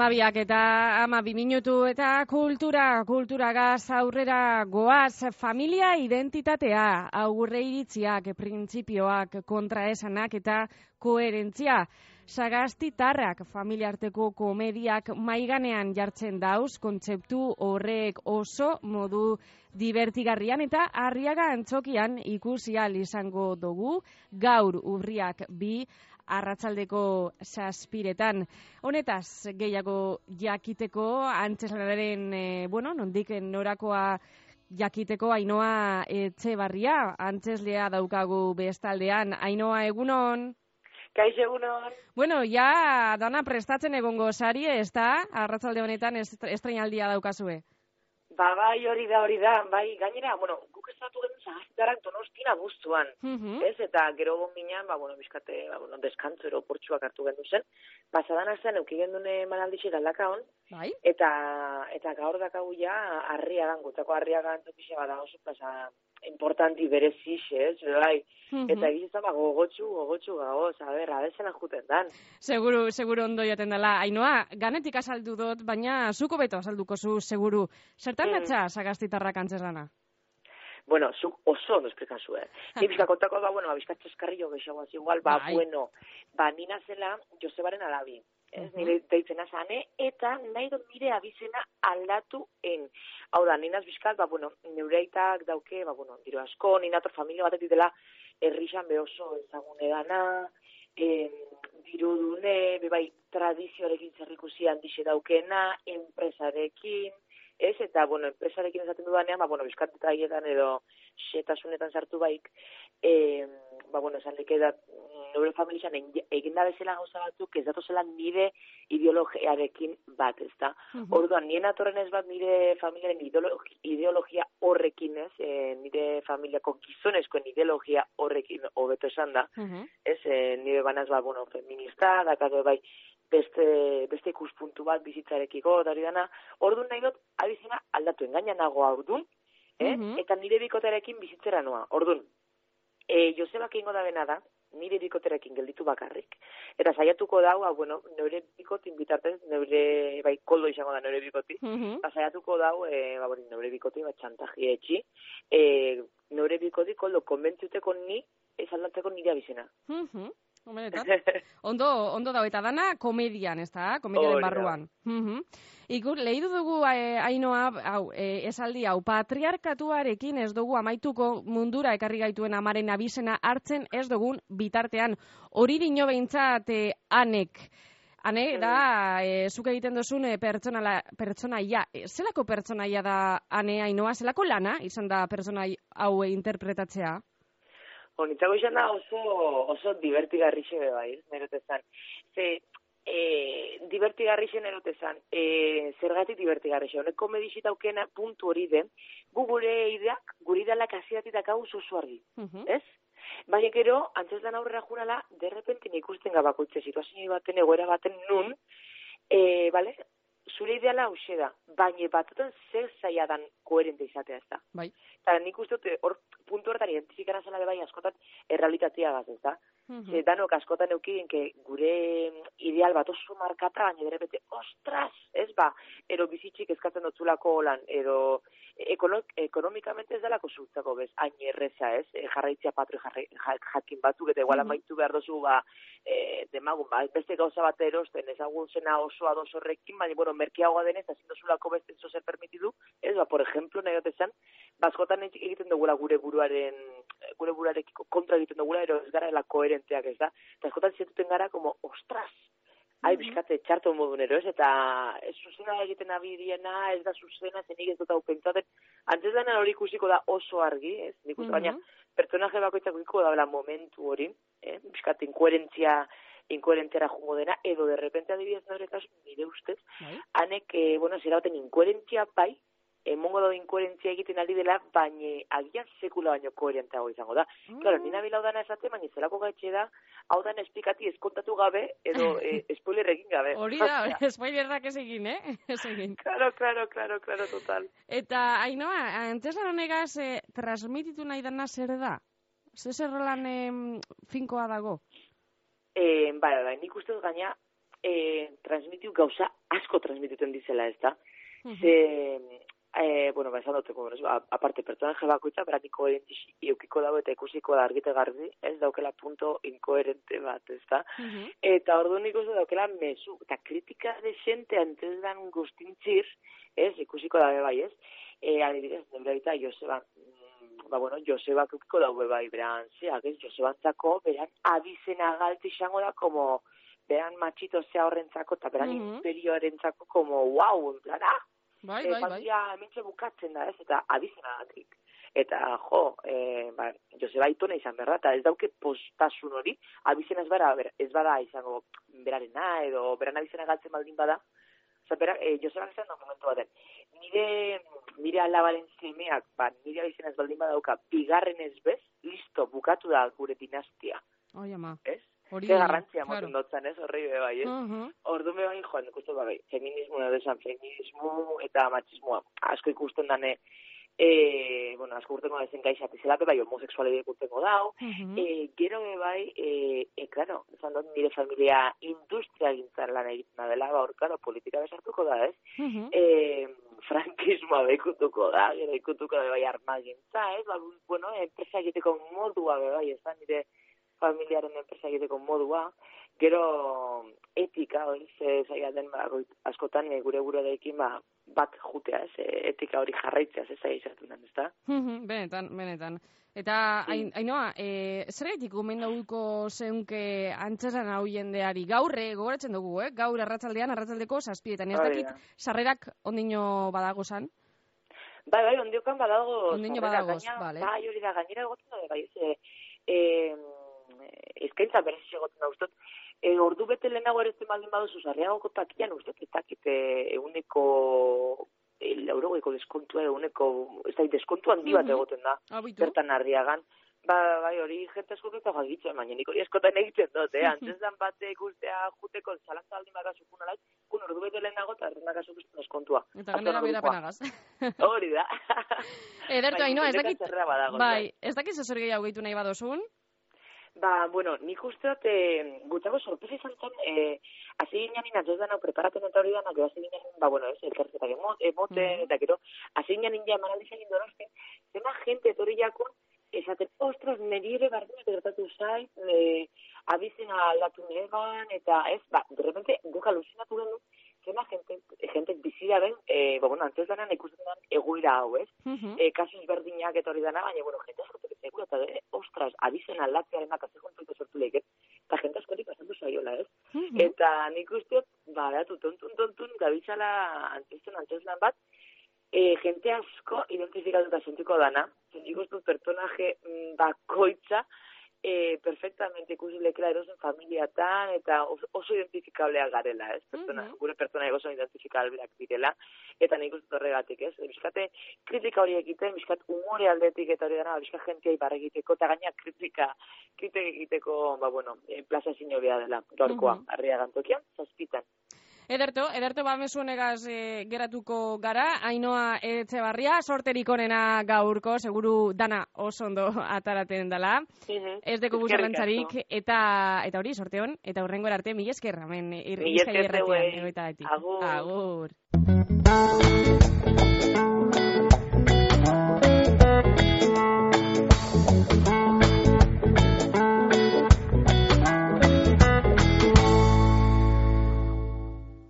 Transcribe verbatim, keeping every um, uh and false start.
Amabiak eta amabi minutu eta kultura, kulturagaz aurrera goaz, familia identitatea, aurre iritziak, printzipioak, kontraesanak eta koherentzia. Sagastitarrak familiarteko komediak maiganean jartzen dauz, kontzeptu horrek oso modu divertigarrian eta Arriaga Antzokian ikusi ahal izango dugu gaur urriak bi arratsaldeko zazpiretan. Honetaz gehiago jakiteko antzeslanaren, e, bueno, nondik norakoa jakiteko Ainhoa Etxebarria, antzeslea daukagu bestaldean. Ainhoa, egunon? Kaixo, egunon. Bueno, ja dana prestatzen egongo sari, ez da? Arratsalde honetan estreinaldia daukazue. Ba, bai, hori da, hori da, bai, gainera, bueno, guk estatu genuen Sagastitarrak Donostian abuztuan, uh -huh. ez, eta gero gombinean, ba, bueno, bizkate, ba, bueno, deskantzo eroportxuak hartu gendu zen, pasadan astean euki gendun emanaldixe galdakaon, bai? eta, eta gaur dakagu ja, Arriagan, gutako Arriagan tokixe bada oso plaza importanti berezix, ez, bai, uh -huh. eta egizan, ba, gogotxu, gogotxu gagoz, a ber, abezena juten dan. Seguru, seguru ondo joten dela. Ainhoa, ganetik azaldu dut, baina zuko beto azalduko zu, seguru. Zertan mm. natza Sagastitarrak antzeslana? Bueno, zuk oso ondo esplikazu, eh? Ni bizka kontako da, bueno, bizka txeskarrillo gehiago, igual, ba, bai. bueno, ba, nina zela Josebaren alabi. Ez, uh-huh. Nire deitzena zane, eta nahi dut nire abizena aldatu en. Hau da, ninaz bizkat, ba, bueno, neureitak dauke, ba, bueno, diro asko, ninator familia batetik dela herrixan behoso ezagune dana, eh, dirudune, bebai, tradizioarekin zerrikusi handixe daukena, enpresarekin, ez, eta, bueno, enpresarekin esaten dudanean, ba, bueno, bizkat traietan edo xetasunetan sartu baik, eh, ba, bueno, esan leke da, neure familian egin da bezala gauza batzuk, ez datozela nire ideologiarekin bat, ez da. Uh-huh. Orduan, nien atorren ez bat nire familiaren ideologia, ideologia horrekin, ez, e, nire familiako gizonezkoen ideologia horrekin hobeto esan da, uh-huh. ez, e, nire banaz bat, bueno, feminista, dakatu bai, beste, beste ikuspuntu bat bizitzarekiko, eta hori dana, orduan nahi dut, abizena aldatu engaina nago orduan, eh? uh-huh. eta nire bikotearekin bizitzera noa, orduan, e, Josebak ingo da bena da, nire bikoterekin gelditu bakarrik. Eta saiatuko dau, bueno, neure bikotin bitartez, neure, bai, koldo izango da neure bikoti, uh-huh. ba, saiatuko dau, e, ba, bori, neure bikoti, ba, txantaji etxi, e, neure bikoti koldo konbentziuteko ni, ez aldatzeko nire abizena. Uh-huh. Ondo, ondo da, eta dana komedian, ez da? Komediaren barruan. Uh-huh. Ikur, lehidu dugu, eh, Ainhoa, hau, eh, esaldi hau, patriarkatuarekin ez dugu amaituko mundura ekarri gaituen amaren abizena hartzen ez dugun bitartean. Hori dino behintzat eh, anek. Ane, da, e, zuk egiten duzun e, pertsonaia. E, zelako pertsonaia da, ane, Ainhoa? Zelako lana izan da pertsonai hau interpretatzea? Honitzago izan da oso, oso divertigarrixe bai, nerotezan. Ze, e, divertigarrixe nerotezan, e, zergatik divertigarrixe. Honek komedixita aukena puntu hori den, gu gure ideak, gure idealak azidatik hau oso argi, uh-huh. ez? Baina gero, antzeslan aurrera jurala, derrepenten ikusten gabakoitze situazio baten, egoera baten nun, e, bale? Zure ideala hause da, baina batuten zer zaila dan koherente izatea ez da. Bai. Eta nik uste dut, hor, puntu horretan identifikara zela bai askotan errealitatea gaz ez da. Uh-huh. E, danok askotan eukien, gure ideal bat oso markata, baina derrepente, ostras, ez ba, ero bizitxik eskatzen dotzulako holan, edo ekono, ekonomikamente ez dalako zurtzako bez, hain erreza ez, e, jarraitzia patro jarri, jakin batzuk, eta igual amaitu behar dozu, ba, e, demagun, ba, beste gauza bat erosten, ezagun zena oso ados horrekin, baina, bueno, merkeagoa denez, ezin dozulako beste zo zer permitidu, ez, ba, por ejemplo, nahi dut esan, bazkotan egiten dugula gure buruaren, gure buruarekiko kontra egiten dugula, ero ez gara la koherenteak, ez da, eta askotan zituten gara, como, ostras, hai, bizkate, txarto modunero, ez, eta ez zuzena egiten abidiena, ez da zuzena, zenik ez dut hau pentsaten, antes dena hori ikusiko da oso argi, ez, nik uste, baina, pertsonaje bakoitzak ikiko da momentu hori, eh, bizkate, inkoherentzia, inkoherentziara jungo dena, edo de repente adibidez nore kasu, nire ustez, hanek, eh, bueno, zera baten inkoherentzia bai, emongo da inkoherentzia egiten ari dela, baina agian sekula baino koherenteago izango da. Mm. Claro, nina bila hau dana esate, baina zelako gaitxe da, hau dana esplikati eskontatu gabe, edo eh, spoiler egin gabe. Hori da, spoilerrak ez egin, eh? Ez egin. Claro, claro, claro, claro, total. Eta, Ainhoa, antzeslan honegaz, eh, transmititu nahi dana zer da? Zer zer lan eh, finkoa dago? Eh, bai, bai, nik uste dut gaina, e, transmitiu gauza asko transmituten dizela, ez da? Uh-huh. Ze, e, bueno, ba, esan duteko, bueno, aparte, personaje bakoitza, berak inkoherenti eukiko dago eta ikusiko da argite garbi, ez daukela punto inkoherente bat, ez da? Uh-huh. Eta ordu nik uste daukela mesu, eta kritika desente antes dan guztintzir, ez, ikusiko dabe bai, ez? E, adibidez, nebre eta Joseba, ba, bueno, Joseba eukiko daube bai, beran, zeak, ez, Josebantzako, beran, abizena galti izango da, como, beran matxito zea horrentzako, eta beran uh-huh. imperioarentzako, como, wow, en plan, ah, bai, e, bai, bai. Hementxe bukatzen da, ez, eta abizena gatik. Eta, jo, e, ba, Joseba itona izan berra, eta ez dauke postasun hori, abizena ez bada, ez bada izango berarena, edo beran abizena galtzen baldin bada, oza, bera, e, Joseba izan da momentu baten, nire, nire alabaren zemeak, ba, nire abizena ez baldin badauka, bigarren ez bez, listo, bukatu da gure dinastia. Oi, ama. Ez? Hori, ze garrantzia claro. moten dotzen, ez? Horri be bai, ez? Uh-huh. Ordu be bai, joan, ikusten bai, feminismo, edo esan, feminismo eta machismoa, asko ikusten dane, e, bueno, asko urtengo da zen gaixat izelape, bai, homoseksualide ikurtengo dau, uh-huh. e, gero be bai, e, e, claro, esan dut nire familia industria gintzar lan egiten dela, ba, hor, claro, politika besartuko da, ez? Uh-huh. E, frankismoa be ikutuko da, gero ikutuko da, bai, armagintza, ez? Ba, bueno, enpresa egiteko modua be bai, ez da, nire familiaren enpresa egiteko modua, gero etika, hori, ze zaila den, ba, askotan gure gure daikin, ba, bat jutea, ez, etika hori jarraitzea, ez zaila izatu den, ez da? Benetan, benetan. Eta, sí. Ainoa, e, zer gaitik gomen dauko zeunke antzesan hau jendeari, gaur, e, gogoratzen dugu, eh? Gaur arratsaldean, arratsaldeko zazpietan, ez dakit, sarrerak ondino badago zan? Bai, bai, ondiokan badago. Ondino badagoz, bale. Bai, hori da, gainera egoten da, bai, ez, e, eskaintza berez egoten da ustot, e, ordu bete lehenago erezten baldin baduzu zarreagoko takian ustot, eta kite eguneko laurogeiko deskontua, eguneko, ez da, deskontu handi bat egoten da, bertan Arriagan. Ba, bai, hori jente asko eta jagitzen, baina nik hori askotan egiten dut, eh? Antes dan bate ikustea juteko zalantza baldin bagazu punalait, kun ordu bete lehenago eta errenak azu bizten deskontua. Eta ganera bera penagaz. Hori da. Edertu, Ainoa, ez dakit, bai, ez dakit zazor gehiago gehitu nahi badozun? Ba, bueno, nik usteot, e, gutxago sorpresa izan zen, e, hasi ginen inatzoz dana preparaten eta hori dana, gero hasi ginen, ba, bueno, ez, elkarzetak emoten, mm. eta gero, hasi ginen ja emanaldiz egin donosten, zema gente etorri jakun, esaten, ostras, niri ere bardunak gertatu zait, e, abizena aldatu neban, eta ez, ba, de repente, guk alucinatu gendu, zema gente, gente bizira ben, e, ba, bueno, antzez danan ikusten dan egoera hau, ez? Uh-huh. E, kasus berdinak eta hori dana, baina, bueno, gente askotek egura, eta de, ostras, abizena aldatzearenak azekontuko sortu leheket, eta gente askotik pasatu zaiola, ez? Uh-huh. Eta nik usteot, ba, beatu, tontun, tontun, gabitxala antzezten, antzezlan bat, e, gente asko identifikatuta sentiko dana, nik usteot personaje bakoitza, E, perfectamente ikusilekela erosen familiatan, eta oso, oso identifikablea garela, ez? Pertsona, mm-hmm. Gure pertsona oso identifikableak direla, eta nik uste horregatik, ez? Bizkate kritika hori egiten, bizkat umore aldetik eta hori dara, bizkat jentia ibar egiteko, eta gaina kritika, kritika egiteko, ba, bueno, plaza zinobia dela, gaurkoa, mm-hmm. Arriagan tokian, zazpitan. Ederto, ederto ba mesuenegaz e, geratuko gara, Ainoa Etxebarria, sorterik onena gaurko, seguru dana oso ondo ataraten dela. Uh-huh. Ez deko guzarrantzarik, eta eta hori, sorte hon, eta hurrengo arte, mil esker, hemen, irrizkai erratian. Agur. Agur.